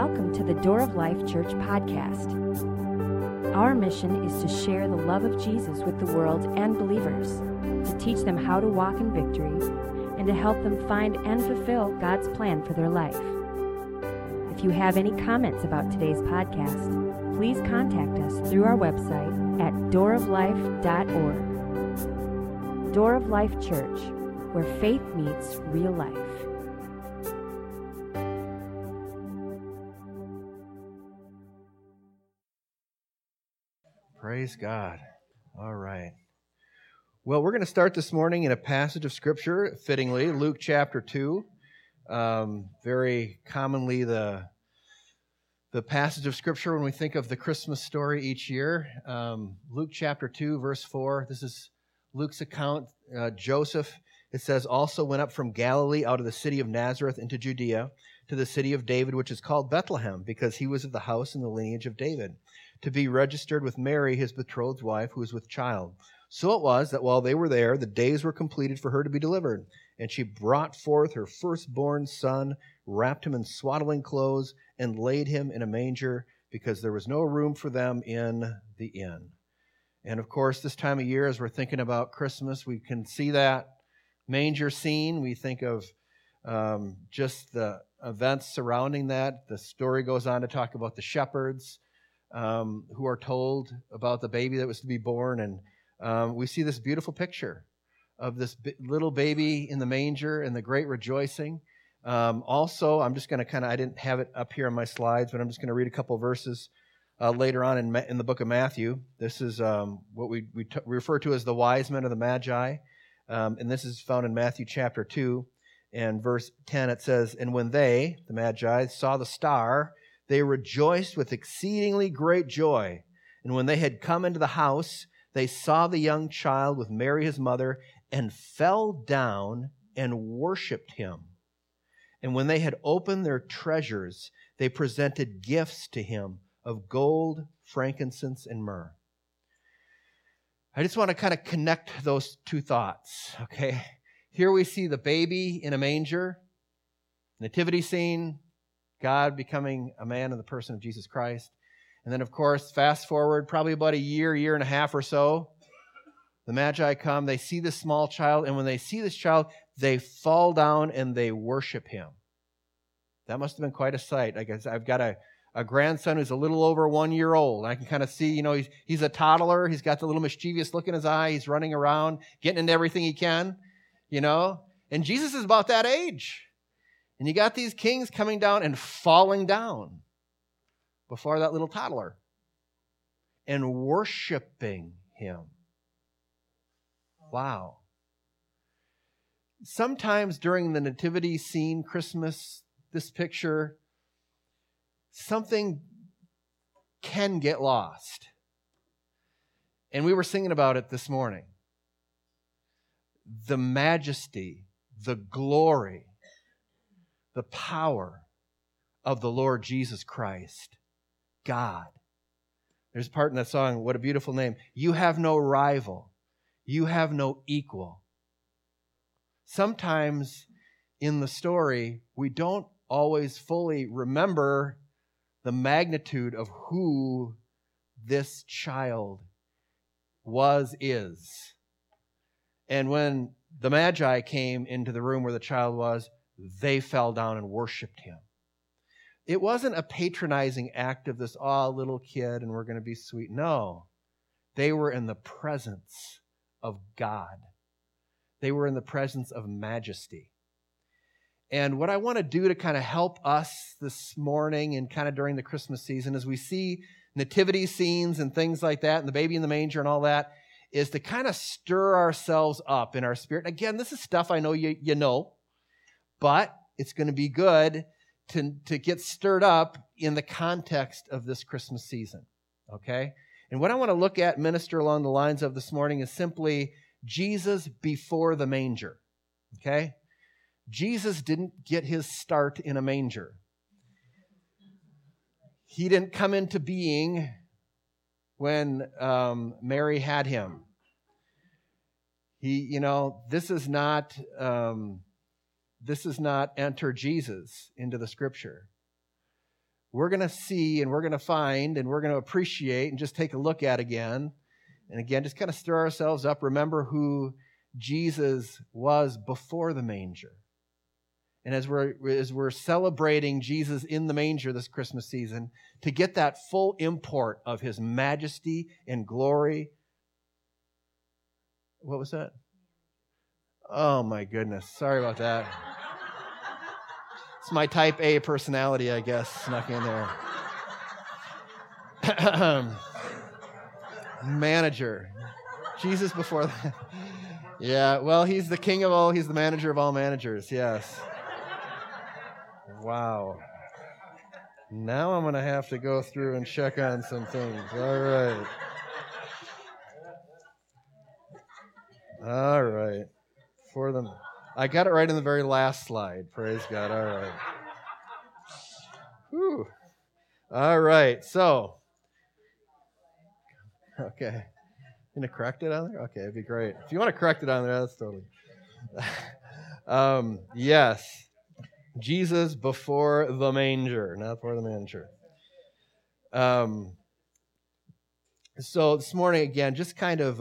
welcome to the Door of Life Church podcast. Our mission is to share the love of Jesus with the world and believers, to teach them how to walk in victory, and to help them find and fulfill God's plan for their life. If you have any comments about today's podcast, please contact us through our website at dooroflife.org. Door of Life Church, where faith meets real life. Praise God. All right. Well, we're going to start this morning in a passage of Scripture, fittingly, Luke chapter 2. Very commonly the passage of Scripture when we think of the Christmas story each year. Luke chapter 2, verse 4. This is Luke's account. Joseph, it says, also went up from Galilee out of the city of Nazareth into Judea to the city of David, which is called Bethlehem, because he was of the house and the lineage of David, to be registered with Mary, his betrothed wife, who was with child. So it was that while they were there, the days were completed for her to be delivered. And she brought forth her firstborn son, wrapped him in swaddling clothes, and laid him in a manger, because there was no room for them in the inn. And of course, this time of year, as we're thinking about Christmas, we can see that manger scene. We think of just the events surrounding that. The story goes on to talk about the shepherds who are told about the baby that was to be born. And we see this beautiful picture of this little baby in the manger and the great rejoicing. Also, I'm just going to I didn't have it up here on my slides, but I'm just going to read a couple of verses later on in the book of Matthew. This is what we refer to as the wise men or the magi. And this is found in Matthew chapter 2 and verse 10. It says, and when they, the magi, saw the star, they rejoiced with exceedingly great joy. And when they had come into the house, they saw the young child with Mary his mother, and fell down and worshipped him. And when they had opened their treasures, they presented gifts to him of gold, frankincense, and myrrh. I just want to kind of connect those two thoughts, okay? Here we see the baby in a manger, nativity scene, God becoming a man in the person of Jesus Christ. And then, of course, fast forward probably about a year and a half or so, the Magi come, they see this small child, and when they see this child, they fall down and they worship him. That must have been quite a sight. I guess I've got a grandson who's a little over 1 year old. I can kind of see, he's a toddler. He's got the little mischievous look in his eye. He's running around, getting into everything he can, And Jesus is about that age. And you got these kings coming down and falling down before that little toddler and worshiping him. Wow. Sometimes during the nativity scene, Christmas, this picture, something can get lost. And we were singing about it this morning. The majesty, the glory, the power of the Lord Jesus Christ, God. There's a part in that song, what a beautiful name. You have no rival. You have no equal. Sometimes in the story, we don't always fully remember the magnitude of who this child is. And when the Magi came into the room where the child was, they fell down and worshiped him. It wasn't a patronizing act of this, little kid, and we're going to be sweet. No, they were in the presence of God. They were in the presence of majesty. And what I want to do to kind of help us this morning and kind of during the Christmas season as we see nativity scenes and things like that, and the baby in the manger and all that, is to kind of stir ourselves up in our spirit. Again, this is stuff I know you know, but it's going to be good to get stirred up in the context of this Christmas season, okay? And what I want to look at, minister along the lines of this morning, is simply Jesus before the manger, okay? Jesus didn't get his start in a manger. He didn't come into being when Mary had him. This is not enter Jesus into the Scripture. we're going to see and we're going to find and we're going to appreciate and just take a look at again. And again, just kind of stir ourselves up. Remember who Jesus was before the manger. And as we're celebrating Jesus in the manger this Christmas season, to get that full import of his majesty and glory. What was that? Oh my goodness. Sorry about that. It's my type A personality, I guess, snuck in there. Manager. Jesus before that. Yeah, well, he's the king of all, he's the manager of all managers, yes. Wow. Now I'm going to have to go through and check on some things. All right. All right. For them. I got it right in the very last slide. Praise God. All right. Whew. All right. So, okay. You going to correct it on there? Okay, it'd be great. If you want to correct it on there, that's totally. Yes. Jesus before the manger, not before the manager. So this morning, again, just kind of,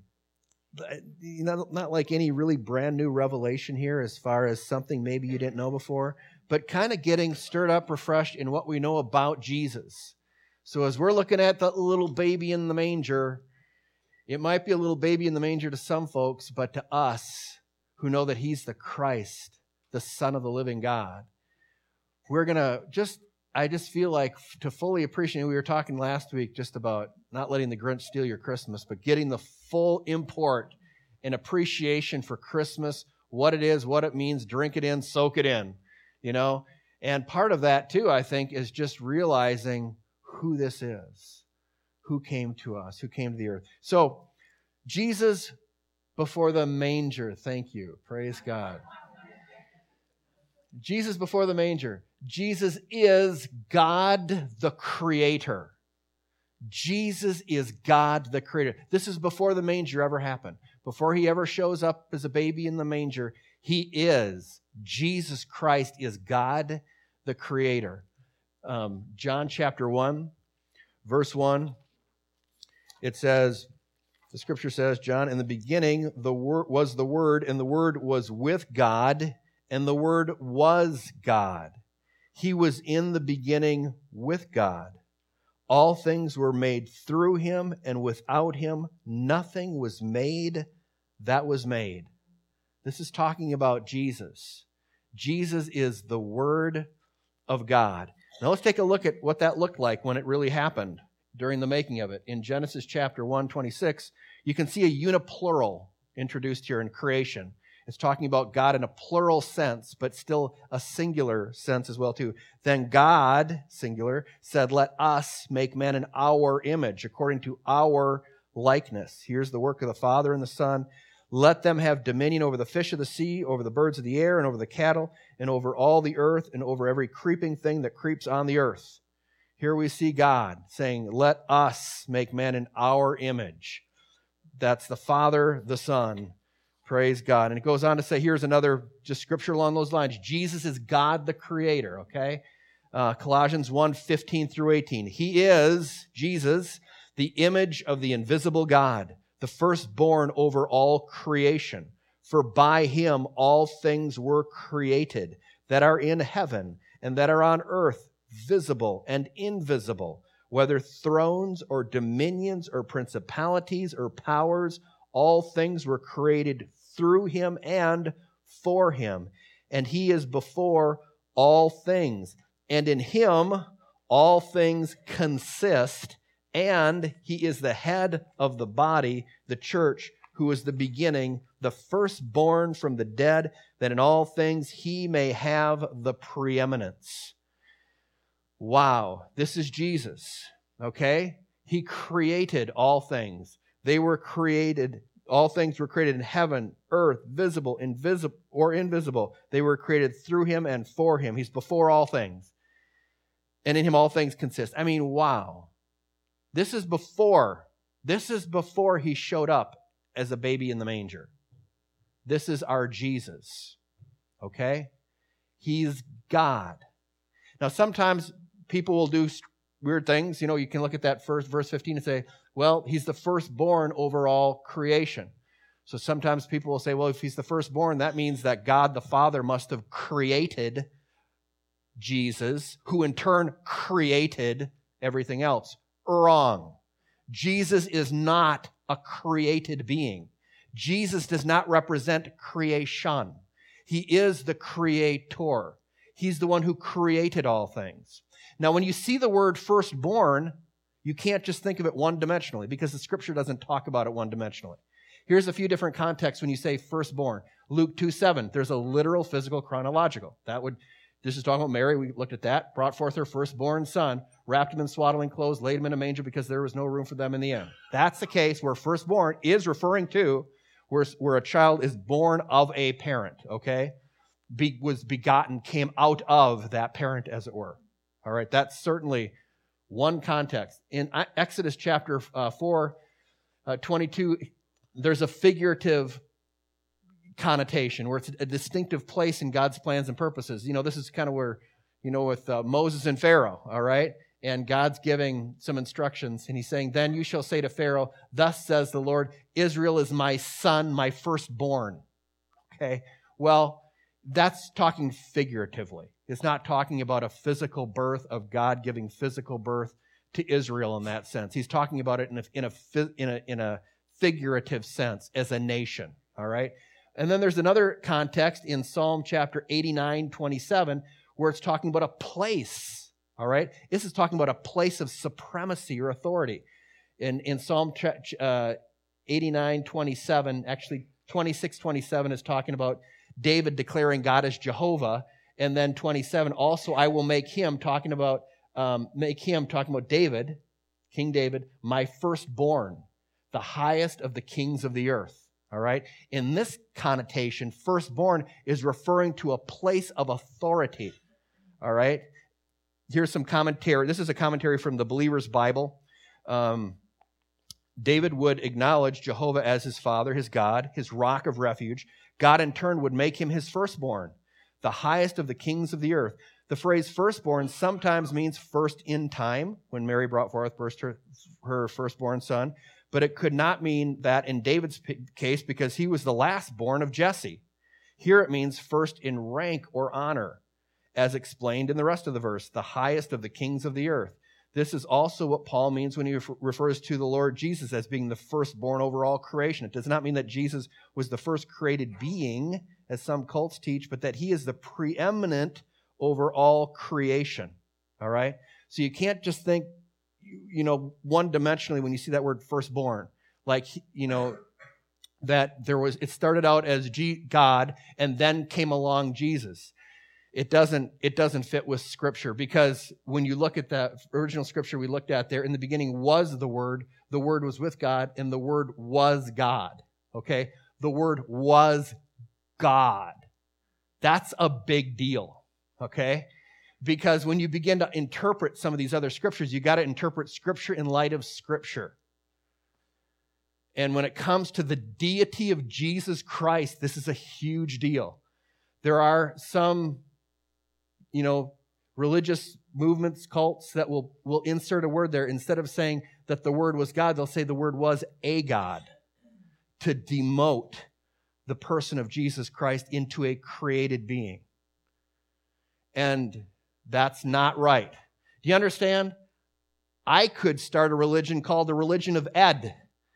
not like any really brand new revelation here as far as something maybe you didn't know before, but kind of getting stirred up, refreshed in what we know about Jesus. So as we're looking at the little baby in the manger, it might be a little baby in the manger to some folks, but to us who know that he's the Christ, the Son of the living God, we're going to I just feel like to fully appreciate, we were talking last week just about not letting the Grinch steal your Christmas, but getting the full import and appreciation for Christmas, what it is, what it means, drink it in, soak it in, And part of that too, I think, is just realizing who this is, who came to us, who came to the earth. So, Jesus before the manger, thank you, praise God. Jesus before the manger. Jesus is God the Creator. Jesus is God the Creator. This is before the manger ever happened. Before he ever shows up as a baby in the manger, Jesus Christ is God the Creator. John chapter 1, verse 1, it says, the scripture says, John, in the beginning the Word was the Word, and the Word was with God, and the Word was God. He was in the beginning with God. All things were made through him, and without him nothing was made that was made. This is talking about Jesus. Jesus is the Word of God. Now let's take a look at what that looked like when it really happened during the making of it. In Genesis chapter 1:26, you can see a uniplural introduced here in creation. It's talking about God in a plural sense, but still a singular sense as well, too. Then God, singular, said, let us make man in our image, according to our likeness. Here's the work of the Father and the Son. Let them have dominion over the fish of the sea, over the birds of the air, and over the cattle, and over all the earth, and over every creeping thing that creeps on the earth. Here we see God saying, let us make man in our image. That's the Father, the Son. Praise God. And it goes on to say, here's another just scripture along those lines. Jesus is God the Creator, okay? Colossians 1:15 through 18. He is, Jesus, the image of the invisible God, the firstborn over all creation. For by him all things were created, that are in heaven and that are on earth, visible and invisible, whether thrones or dominions or principalities or powers, all things were created through him and for him. And he is before all things. And in him all things consist. And he is the head of the body, the church, who is the beginning, the firstborn from the dead, that in all things he may have the preeminence. Wow, this is Jesus, okay? He created all things. They were created. All things were created in heaven, earth, visible, invisible. They were created through him and for him. He's before all things. And in him all things consist. I mean, wow. This is before he showed up as a baby in the manger. This is our Jesus. Okay? He's God. Now, sometimes people will do weird things. You can look at that first verse 15 and say, well, he's the firstborn over all creation. So sometimes people will say, well, if he's the firstborn, that means that God the Father must have created Jesus, who in turn created everything else. Wrong. Jesus is not a created being. Jesus does not represent creation. He is the creator. He's the one who created all things. Now, when you see the word firstborn, you can't just think of it one-dimensionally because the Scripture doesn't talk about it one-dimensionally. Here's a few different contexts when you say firstborn. Luke 2:7, there's a literal, physical, chronological. This is talking about Mary. We looked at that. Brought forth her firstborn son, wrapped him in swaddling clothes, laid him in a manger because there was no room for them in the inn. That's the case where firstborn is referring to where a child is born of a parent, okay? Was begotten, came out of that parent, as it were. All right, that's certainly one context. In Exodus chapter 4, 22, there's a figurative connotation where it's a distinctive place in God's plans and purposes. This is kind of where, with Moses and Pharaoh, all right? And God's giving some instructions, and he's saying, then you shall say to Pharaoh, thus says the Lord, Israel is my son, my firstborn. Okay, well, that's talking figuratively. It's not talking about a physical birth of God giving physical birth to Israel in that sense. He's talking about it in a figurative sense as a nation, all right? And then there's another context in Psalm chapter 89, 27, where it's talking about a place, all right? This is talking about a place of supremacy or authority. In Psalm 89, 27, actually 26, 27 is talking about David declaring God as Jehovah, and then 27, also I will make him, talking about David, King David, my firstborn, the highest of the kings of the earth. All right? In this connotation, firstborn is referring to a place of authority. All right? Here's some commentary. This is a commentary from the Believer's Bible. David would acknowledge Jehovah as his father, his God, his rock of refuge. God in turn would make him his firstborn, the highest of the kings of the earth. The phrase firstborn sometimes means first in time, when Mary brought forth her firstborn son. But it could not mean that in David's case because he was the lastborn of Jesse. Here it means first in rank or honor, as explained in the rest of the verse, the highest of the kings of the earth. This is also what Paul means when he refers to the Lord Jesus as being the firstborn over all creation. It does not mean that Jesus was the first created being, as some cults teach, but that he is the preeminent over all creation. All right? So you can't just think, one-dimensionally when you see that word firstborn. Like, that it started out as God and then came along Jesus. It doesn't fit with Scripture because when you look at the original Scripture we looked at there, in the beginning was the Word was with God, and the Word was God. Okay? The Word was God. That's a big deal. Okay? Because when you begin to interpret some of these other scriptures, you got to interpret Scripture in light of Scripture. And when it comes to the deity of Jesus Christ, this is a huge deal. There are some, religious movements, cults that will insert a word there. Instead of saying that the Word was God, they'll say the Word was a God to demote the person of Jesus Christ into a created being. And that's not right. Do you understand? I could start a religion called the religion of Ed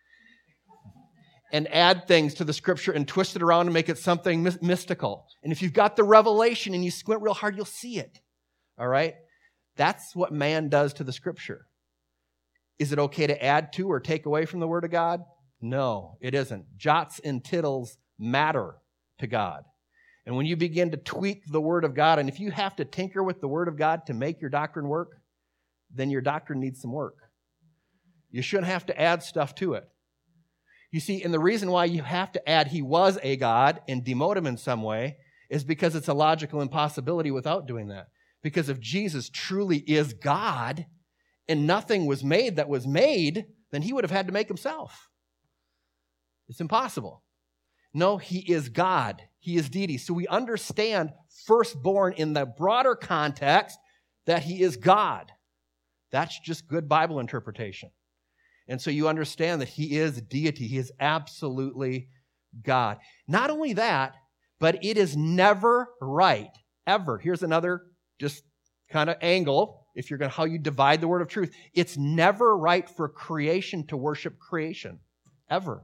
and add things to the Scripture and twist it around and make it something mystical. And if you've got the revelation and you squint real hard, you'll see it. All right? That's what man does to the Scripture. Is it okay to add to or take away from the Word of God? No, it isn't. Jots and tittles matter to God. And when you begin to tweak the Word of God, and if you have to tinker with the Word of God to make your doctrine work, then your doctrine needs some work. You shouldn't have to add stuff to it. You see, and the reason why you have to add he was a God and demote him in some way is because it's a logical impossibility without doing that. Because if Jesus truly is God and nothing was made that was made, then he would have had to make himself. It's impossible. No, he is God. He is deity. So we understand firstborn in the broader context that he is God. That's just good Bible interpretation. And so you understand that he is deity. He is absolutely God. Not only that, but it is never right, ever. Here's another just kind of angle, if you're going to how you divide the word of truth. It's never right for creation to worship creation, ever.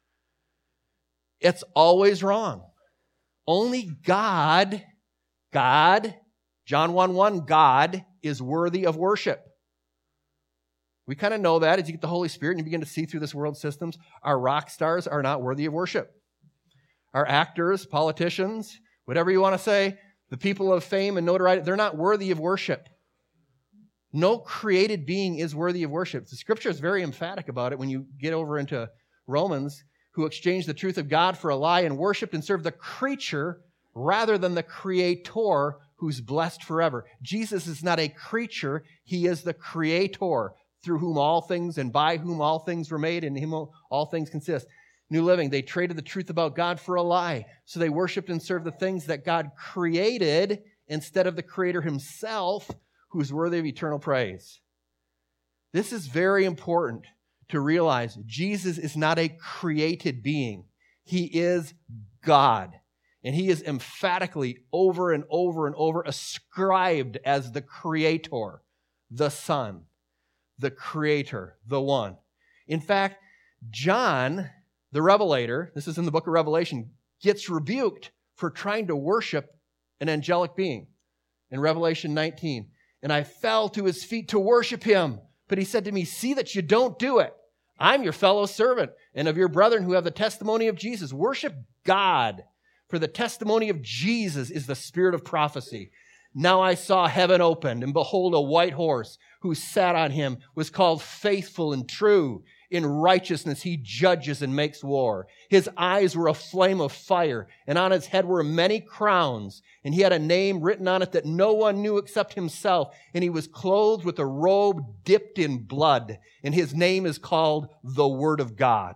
It's always wrong. Only God, John 1:1, God is worthy of worship. We kind of know that as you get the Holy Spirit and you begin to see through this world systems. Our rock stars are not worthy of worship. Our actors, politicians, whatever you want to say, the people of fame and notoriety, they're not worthy of worship. No created being is worthy of worship. The Scripture is very emphatic about it when you get over into Romans, who exchanged the truth of God for a lie and worshiped and served the creature rather than the Creator who's blessed forever. Jesus is not a creature. He is the Creator, through whom all things and by whom all things were made, and in him all things consist. New Living, they traded the truth about God for a lie. So they worshiped and served the things that God created instead of the Creator himself, who's worthy of eternal praise. This is very important to realize. Jesus is not a created being. He is God. And he is emphatically over and over and over ascribed as the Creator, the Son, the Creator, the One. In fact, John, the Revelator, this is in the book of Revelation, gets rebuked for trying to worship an angelic being in Revelation 19. And I fell to his feet to worship him. But he said to me, see that you don't do it. I'm your fellow servant and of your brethren who have the testimony of Jesus. Worship God, for the testimony of Jesus is the spirit of prophecy. Now I saw heaven opened, and behold, a white horse who sat on him was called Faithful and True. In righteousness he judges and makes war. His eyes were a flame of fire, and on his head were many crowns. And he had a name written on it that no one knew except himself. And he was clothed with a robe dipped in blood. And his name is called the Word of God.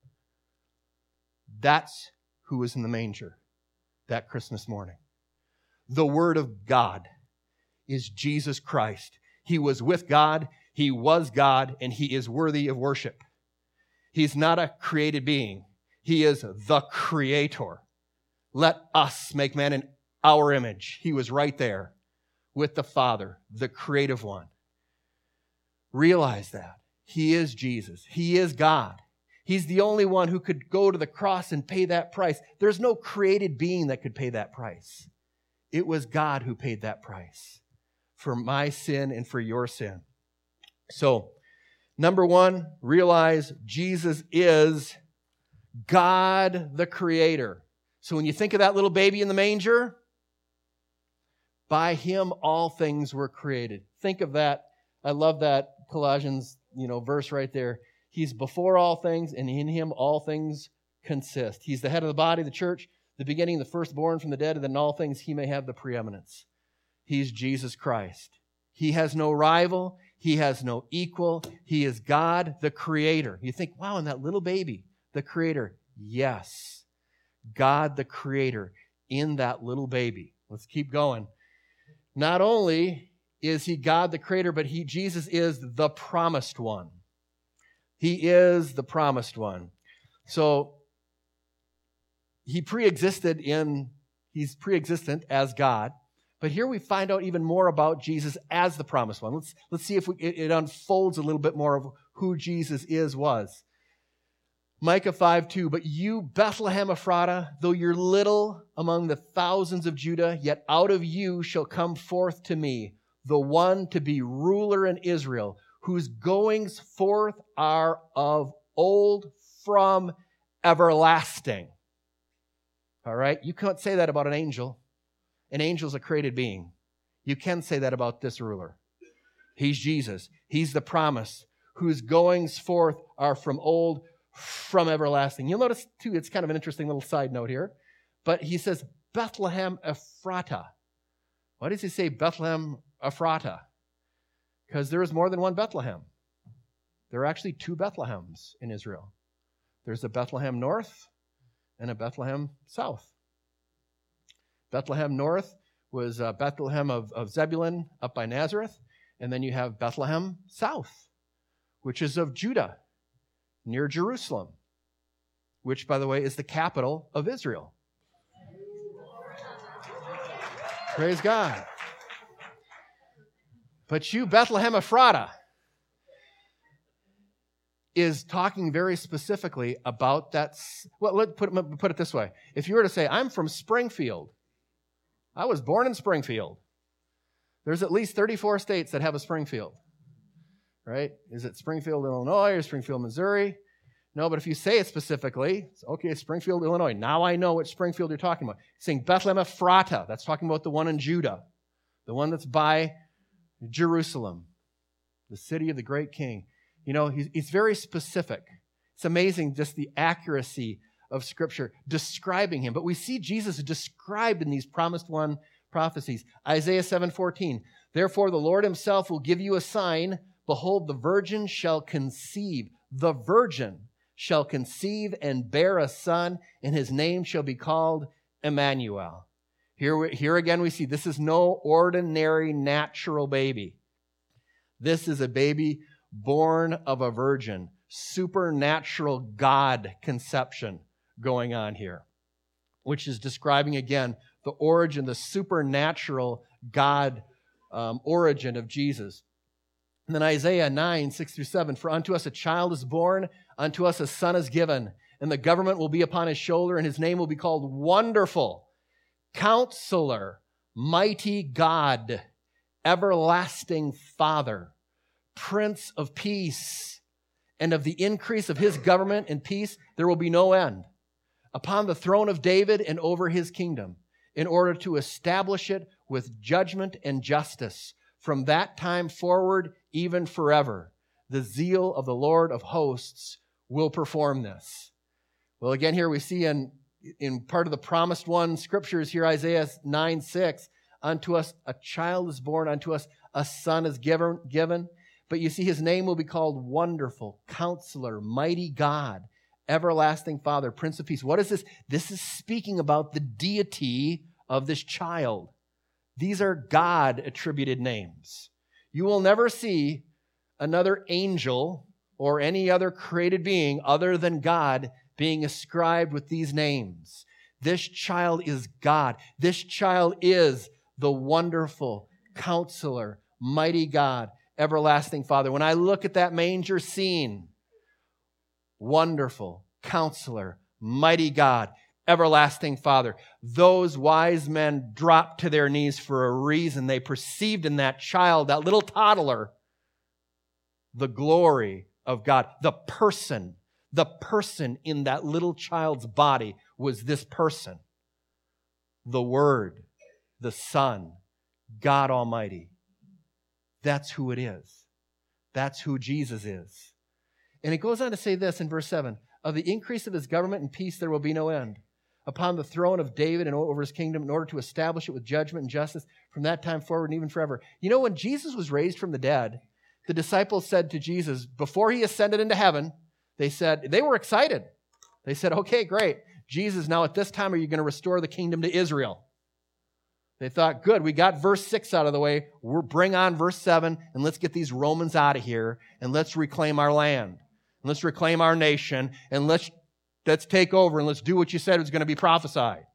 That's who was in the manger that Christmas morning. The Word of God is Jesus Christ. He was with God, he was God, and he is worthy of worship. He's not a created being. He is the Creator. Let us make man in our image. He was right there with the Father, the creative one. Realize that. He is Jesus. He is God. He's the only one who could go to the cross and pay that price. There's no created being that could pay that price. It was God who paid that price for my sin and for your sin. So, number one, realize Jesus is God the Creator. So when you think of that little baby in the manger, by him all things were created. Think of that. I love that Colossians, verse right there. He's before all things, and in him all things consist. He's the head of the body, the church, the beginning, the firstborn from the dead, and in all things he may have the preeminence. He's Jesus Christ. He has no rival. He has no equal. He is God, the Creator. You think, wow, and that little baby, the Creator. Yes, God, the Creator, in that little baby. Let's keep going. Not only is he God, the Creator, but Jesus is the promised one. He is the promised one. So, he's pre-existent as God. But here we find out even more about Jesus as the promised one. Let's see if it unfolds a little bit more of who Jesus was. Micah 5:2, but you, Bethlehem Ephratah, though you're little among the thousands of Judah, yet out of you shall come forth to me the one to be ruler in Israel, whose goings forth are of old from everlasting. All right? You can't say that about an angel. An angel's a created being. You can say that about this ruler. He's Jesus. He's the promise, whose goings forth are from old, from everlasting. You'll notice, too, it's kind of an interesting little side note here. But he says, Bethlehem Ephratah. Why does he say Bethlehem Ephratah? Because there is more than one Bethlehem. There are actually two Bethlehems in Israel. There's a Bethlehem North and a Bethlehem South. Bethlehem North was Bethlehem of Zebulun up by Nazareth. And then you have Bethlehem South, which is of Judah, near Jerusalem, which, by the way, is the capital of Israel. Praise God. But you, Bethlehem Ephrata, is talking very specifically about that. Well, let's put it this way. If you were to say, I'm from Springfield, I was born in Springfield. There's at least 34 states that have a Springfield, right? Is it Springfield, Illinois, or Springfield, Missouri? No, but if you say it specifically, it's okay, Springfield, Illinois. Now I know which Springfield you're talking about. You're saying Bethlehem Ephrata, that's talking about the one in Judah, the one that's by Jerusalem, the city of the great king. You know, he's very specific. It's amazing just the accuracy of Scripture describing him. But we see Jesus described in these promised one prophecies. Isaiah 7:14, therefore the Lord himself will give you a sign. Behold, the virgin shall conceive. The virgin shall conceive and bear a son, and his name shall be called Emmanuel. Here again we see this is no ordinary natural baby. This is a baby born of a virgin. Supernatural God conception going on here, which is describing again the origin, the supernatural God origin of Jesus. And then Isaiah 9:6-7, for unto us a child is born, unto us a son is given, and the government will be upon his shoulder, and his name will be called Wonderful, Counselor, Mighty God, Everlasting Father, Prince of Peace. And of the increase of his government and peace there will be no end, upon the throne of David and over his kingdom, in order to establish it with judgment and justice from that time forward, even forever. The zeal of the Lord of hosts will perform this. Well, again, here we see in part of the promised one scriptures here, Isaiah 9:6, unto us a child is born, unto us a son is given. But you see, his name will be called Wonderful, Counselor, Mighty God, Everlasting Father, Prince of Peace. What is this? This is speaking about the deity of this child. These are God-attributed names. You will never see another angel or any other created being other than God being ascribed with these names. This child is God. This child is the Wonderful Counselor, Mighty God, Everlasting Father. When I look at that manger scene, Wonderful Counselor, Mighty God, Everlasting Father, those wise men dropped to their knees for a reason. They perceived in that child, that little toddler, the glory of God. The person in that little child's body was this person, the Word, the Son, God Almighty. That's who it is. That's who Jesus is. And it goes on to say this in verse 7, of the increase of his government and peace there will be no end, upon the throne of David and over his kingdom, in order to establish it with judgment and justice from that time forward and even forever. You know, when Jesus was raised from the dead, the disciples said to Jesus, before he ascended into heaven, they were excited. They said, okay, great. Jesus, now at this time, are you going to restore the kingdom to Israel? They thought, good, we got verse 6 out of the way. We'll bring on verse 7, and let's get these Romans out of here, and let's reclaim our land, and let's reclaim our nation, and let's take over, and let's do what you said was going to be prophesied.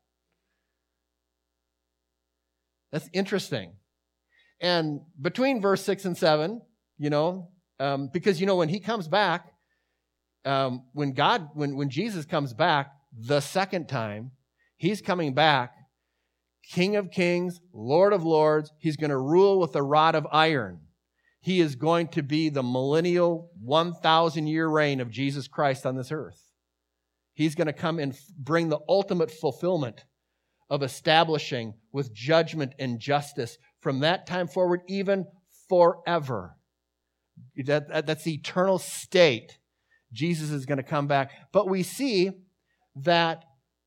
That's interesting. And between verse 6 and 7, because, when he comes back, when Jesus comes back the second time, he's coming back King of kings, Lord of lords. He's going to rule with a rod of iron. He is going to be the millennial 1,000-year reign of Jesus Christ on this earth. He's going to come and bring the ultimate fulfillment of establishing with judgment and justice from that time forward, even forever. That's the eternal state. Jesus is going to come back. But we see that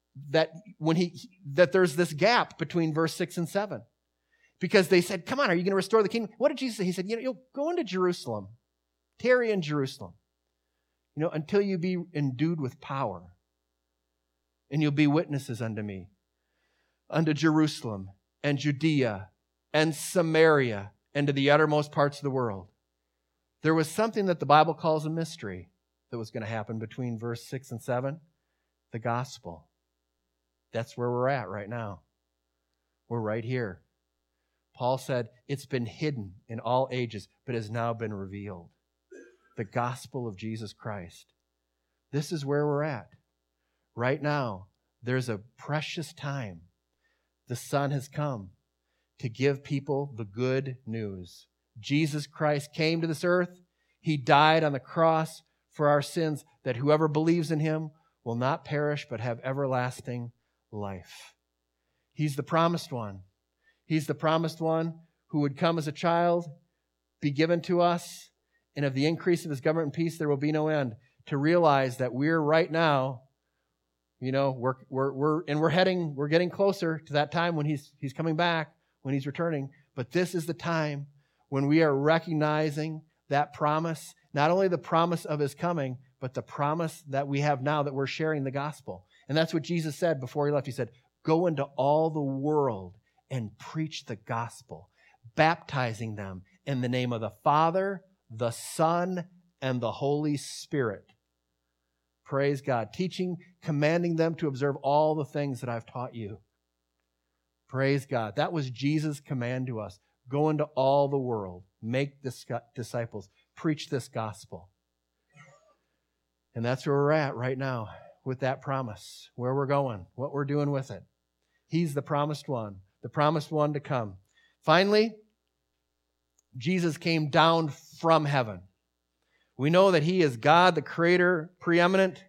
there's this gap between verse 6 and 7. Because they said, come on, are you going to restore the kingdom? What did Jesus say? He said, you'll go into Jerusalem. Tarry in Jerusalem. Until you be endued with power. And you'll be witnesses unto me. Unto Jerusalem, and Judea and Samaria and to the uttermost parts of the world. There was something that the Bible calls a mystery that was going to happen between verse 6 and 7, the gospel. That's where we're at right now. We're right here. Paul said, it's been hidden in all ages, but has now been revealed. The gospel of Jesus Christ. This is where we're at. Right now, there's a precious time. The Son has come to give people the good news. Jesus Christ came to this earth. He died on the cross for our sins, that whoever believes in him will not perish but have everlasting life. He's the promised one. He's the promised one who would come as a child, be given to us, and of the increase of his government and peace there will be no end. To realize that we're right now, we're getting closer to that time when he's coming back, when he's returning. But this is the time when we are recognizing that promise, not only the promise of his coming, but the promise that we have now that we're sharing the gospel. And that's what Jesus said before he left. He said, go into all the world and preach the gospel, baptizing them in the name of the Father, the Son, and the Holy Spirit. Praise God. Teaching, commanding them to observe all the things that I've taught you. Praise God. That was Jesus' command to us. Go into all the world, make disciples, preach this gospel. And that's where we're at right now with that promise, where we're going, what we're doing with it. He's the promised one to come. Finally, Jesus came down from heaven. We know that he is God, the creator, preeminent.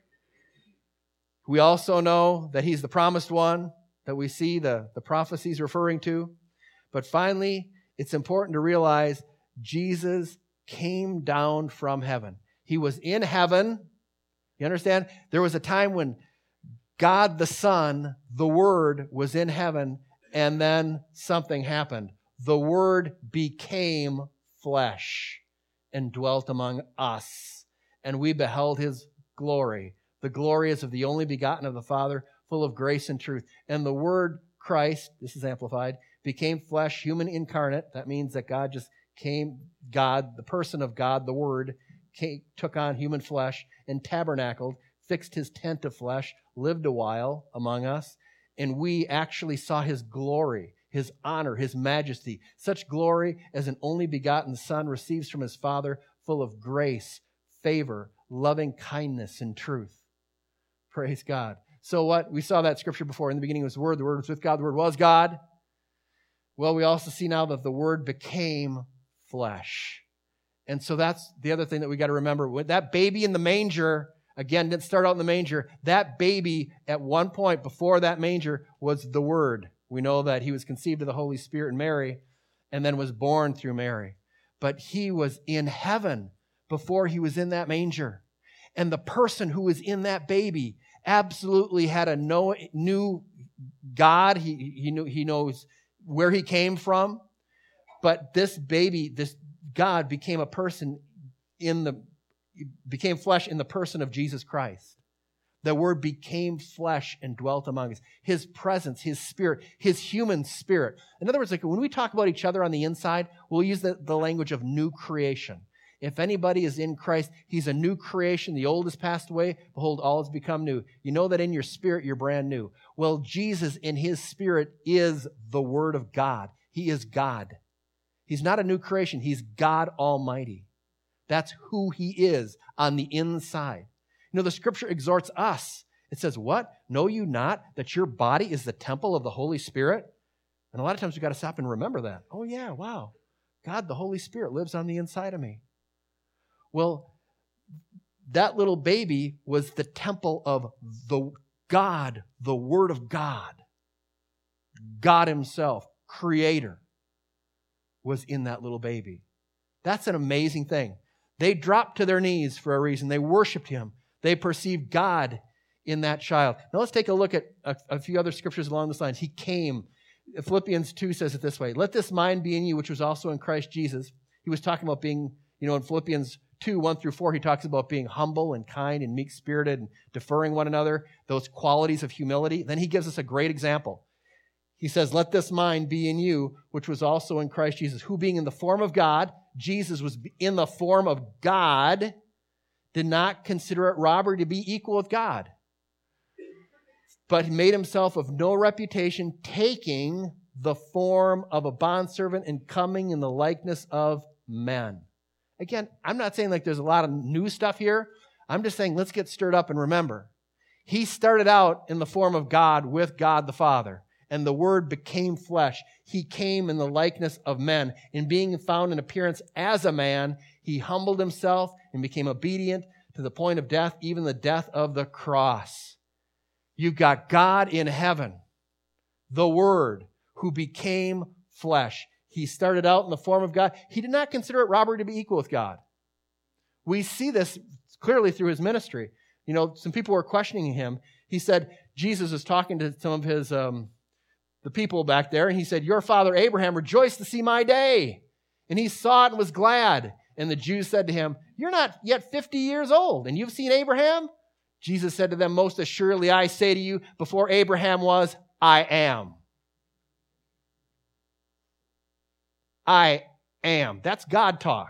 We also know that he's the promised one that we see the prophecies referring to. But finally, it's important to realize Jesus came down from heaven. He was in heaven. You understand? There was a time when God the Son, the Word, was in heaven, and then something happened. The Word became flesh and dwelt among us, and we beheld his glory. The glory is of the only begotten of the Father, full of grace and truth. And the Word, Christ, this is amplified, became flesh, human incarnate. That means that God just came, God, the person of God, the Word, took on human flesh and tabernacled, fixed his tent of flesh, lived a while among us, and we actually saw his glory, his honor, his majesty, such glory as an only begotten Son receives from his Father, full of grace, favor, loving kindness, and truth. Praise God. So what? We saw that scripture before. In the beginning was the Word was with God, the Word was God. Well, we also see now that the Word became flesh. And so that's the other thing that we got to remember. When that baby in the manger, again, didn't start out in the manger. That baby at one point before that manger was the Word. We know that he was conceived of the Holy Spirit in Mary and then was born through Mary. But he was in heaven before he was in that manger. And the person who was in that baby absolutely had a new God. He knows where he came from. But this baby, this God became a person became flesh in the person of Jesus Christ. The Word became flesh and dwelt among us. His presence, his spirit, his human spirit. In other words, like when we talk about each other on the inside, we'll use the language of new creation. If anybody is in Christ, he's a new creation. The old has passed away. Behold, all has become new. You know that in your spirit, you're brand new. Well, Jesus in his spirit is the Word of God. He is God. He's not a new creation. He's God Almighty. That's who he is on the inside. You know, the scripture exhorts us. It says, what? Know you not that your body is the temple of the Holy Spirit? And a lot of times we've got to stop and remember that. Oh yeah, wow. God, the Holy Spirit lives on the inside of me. Well, that little baby was the temple of the God, the Word of God. God himself, creator, was in that little baby. That's an amazing thing. They dropped to their knees for a reason. They worshiped him. They perceived God in that child. Now let's take a look at a few other scriptures along those lines. He came. Philippians 2 says it this way. Let this mind be in you, which was also in Christ Jesus. He was talking about being, in Philippians 2, 1 through 4, he talks about being humble and kind and meek-spirited and deferring one another, those qualities of humility. Then he gives us a great example. He says, let this mind be in you, which was also in Christ Jesus, who being in the form of God, Jesus was in the form of God, did not consider it robbery to be equal with God, but made himself of no reputation, taking the form of a bondservant and coming in the likeness of men. Again, I'm not saying like there's a lot of new stuff here. I'm just saying let's get stirred up and remember. He started out in the form of God with God the Father, and the Word became flesh. He came in the likeness of men. In being found in appearance as a man, he humbled himself and became obedient to the point of death, even the death of the cross. You've got God in heaven, the Word, who became flesh. He started out in the form of God. He did not consider it robbery to be equal with God. We see this clearly through his ministry. You know, some people were questioning him. He said, Jesus was talking to some of his, the people back there, and he said, your father Abraham rejoiced to see my day. And he saw it and was glad. And the Jews said to him, you're not yet 50 years old, and you've seen Abraham? Jesus said to them, most assuredly I say to you, before Abraham was, I am. I am. That's God talk.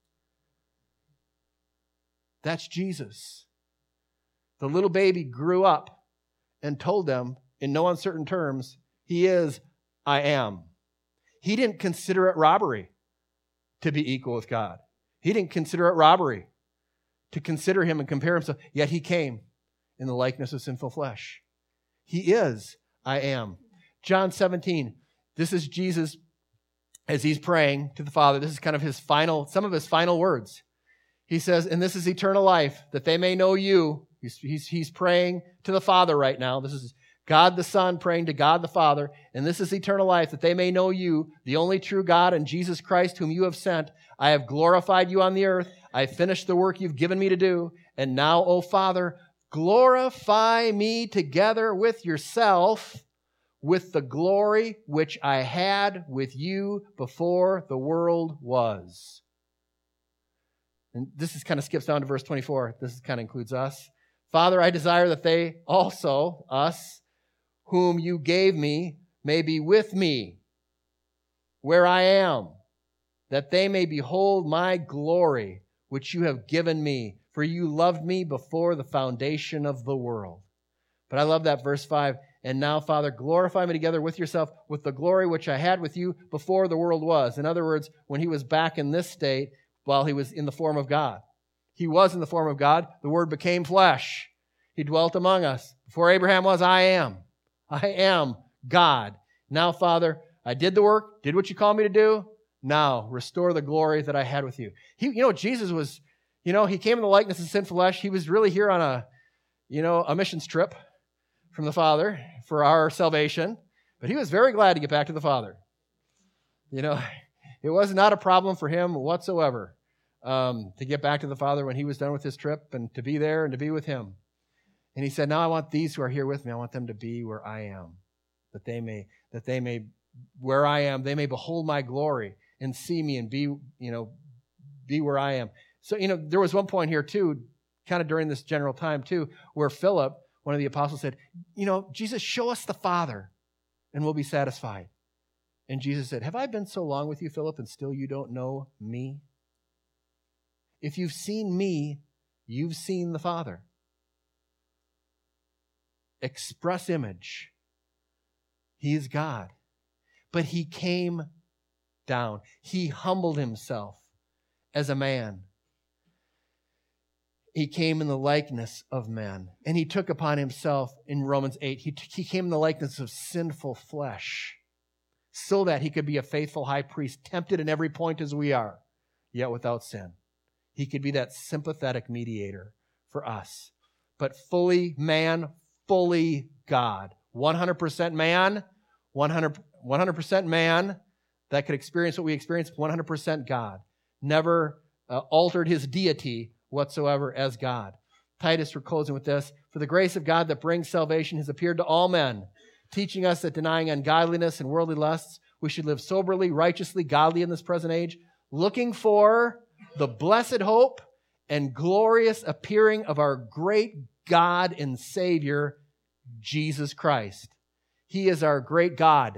That's Jesus. The little baby grew up and told them in no uncertain terms, he is, I am. He didn't consider it robbery to be equal with God. He didn't consider it robbery to consider him and compare himself, yet he came in the likeness of sinful flesh. He is, I am. John 17, this is Jesus as he's praying to the Father. This is kind of his final, some of his final words. He says, and this is eternal life, that they may know you. He's praying to the Father right now. This is God the Son praying to God the Father. And this is eternal life, that they may know you, the only true God, and Jesus Christ, whom you have sent. I have glorified you on the earth. I have finished the work you've given me to do. And now, O Father, glorify me together with yourself, with the glory which I had with you before the world was. And this is kind of skips down to verse 24. This kind of includes us. Father, I desire that they also, us, whom you gave me, may be with me where I am, that they may behold my glory, which you have given me, for you loved me before the foundation of the world. But I love that verse 5. And now, Father, glorify me together with yourself, with the glory which I had with you before the world was. In other words, when he was back in this state, while he was in the form of God. He was in the form of God. The Word became flesh. He dwelt among us. Before Abraham was, I am. I am God. Now, Father, I did the work, did what you called me to do. Now, restore the glory that I had with you. Jesus was, he came in the likeness of sinful flesh. He was really here on a missions trip from the Father for our salvation. But he was very glad to get back to the Father. It was not a problem for him whatsoever to get back to the Father when he was done with his trip and to be there and to be with him. And he said, now I want these who are here with me, I want them to be where I am, that they may, where I am, they may behold my glory and see me and be where I am. So, there was one point here too, kind of during this general time too, where Philip, one of the apostles, said, Jesus, show us the Father and we'll be satisfied. And Jesus said, have I been so long with you, Philip, and still you don't know me? If you've seen me, you've seen the Father. Express image. He is God. But he came down. He humbled himself as a man. He came in the likeness of men. And he took upon himself, in Romans 8, he came in the likeness of sinful flesh, so that he could be a faithful high priest, tempted in every point as we are, yet without sin. He could be that sympathetic mediator for us. But fully man, fully God. 100% man, 100% man that could experience what we experience, 100% God. Never altered his deity whatsoever as God. Titus, we're closing with this. For the grace of God that brings salvation has appeared to all men, teaching us that denying ungodliness and worldly lusts, we should live soberly, righteously, godly in this present age, looking for the blessed hope and glorious appearing of our great God and Savior, Jesus Christ. He is our great God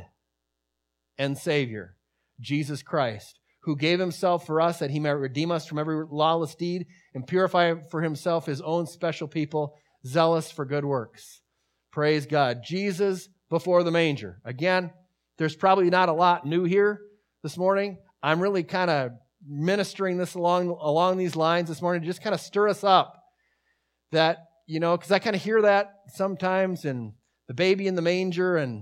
and Savior, Jesus Christ, who gave himself for us that he might redeem us from every lawless deed and purify for himself his own special people, zealous for good works. Praise God. Jesus before the manger. Again, there's probably not a lot new here this morning. I'm really kind of ministering this along these lines this morning to just kind of stir us up. That, because I kind of hear that sometimes in the baby in the manger, and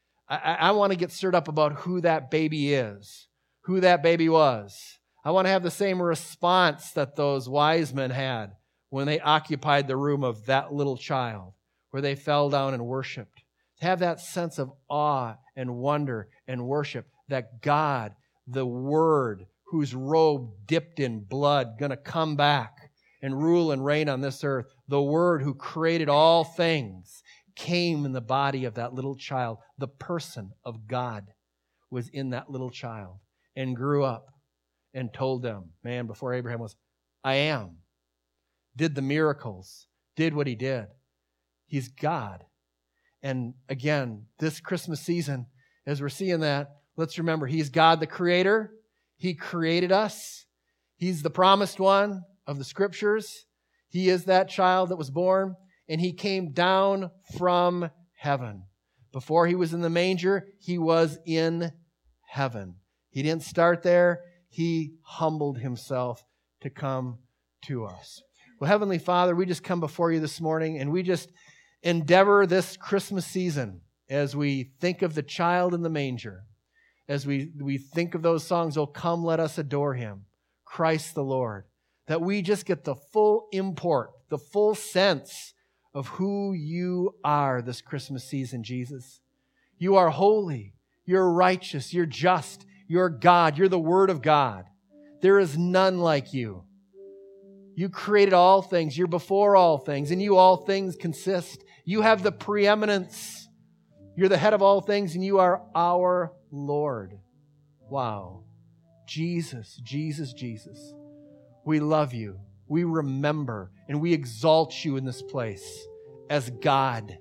I want to get stirred up about who that baby is, who that baby was. I want to have the same response that those wise men had when they occupied the room of that little child, where they fell down and worshiped. To have that sense of awe and wonder and worship that God, the Word, whose robe dipped in blood, going to come back and rule and reign on this earth, the Word who created all things, came in the body of that little child. The person of God was in that little child and grew up and told them, man, before Abraham was, I am. Did the miracles, did what he did. He's God. And again, this Christmas season, as we're seeing that, let's remember, he's God the Creator. He created us. He's the promised one of the Scriptures. He is that child that was born, and he came down from heaven. Before he was in the manger, he was in heaven. He didn't start there. He humbled himself to come to us. Well, Heavenly Father, we just come before you this morning, and we just endeavor this Christmas season as we think of the child in the manger, as we think of those songs, "Oh, come, let us adore him, Christ the Lord," that we just get the full import, the full sense of who you are this Christmas season, Jesus. You are holy, you're righteous, you're just, you're God, you're the Word of God. There is none like you. You created all things, you're before all things, and you all things consist. You have the preeminence. You're the head of all things, and you are our Lord. Wow. Jesus, Jesus, Jesus. We love you. We remember, and we exalt you in this place as God.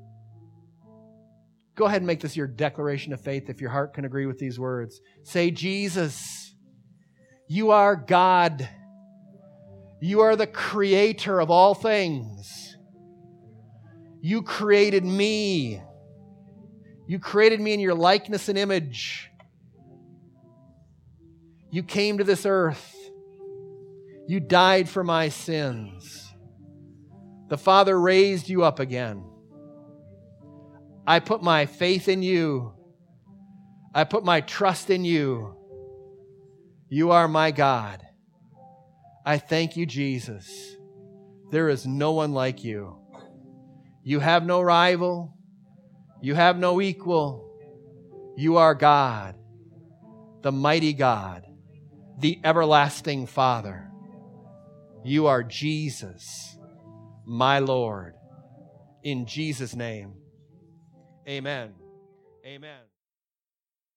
Go ahead and make this your declaration of faith if your heart can agree with these words. Say, Jesus, you are God. You are the creator of all things. You created me. You created me in your likeness and image. You came to this earth. You died for my sins. The Father raised you up again. I put my faith in you. I put my trust in you. You are my God. I thank you, Jesus. There is no one like you. You have no rival. You have no equal. You are God, the mighty God, the everlasting Father. You are Jesus, my Lord. In Jesus' name, amen. Amen.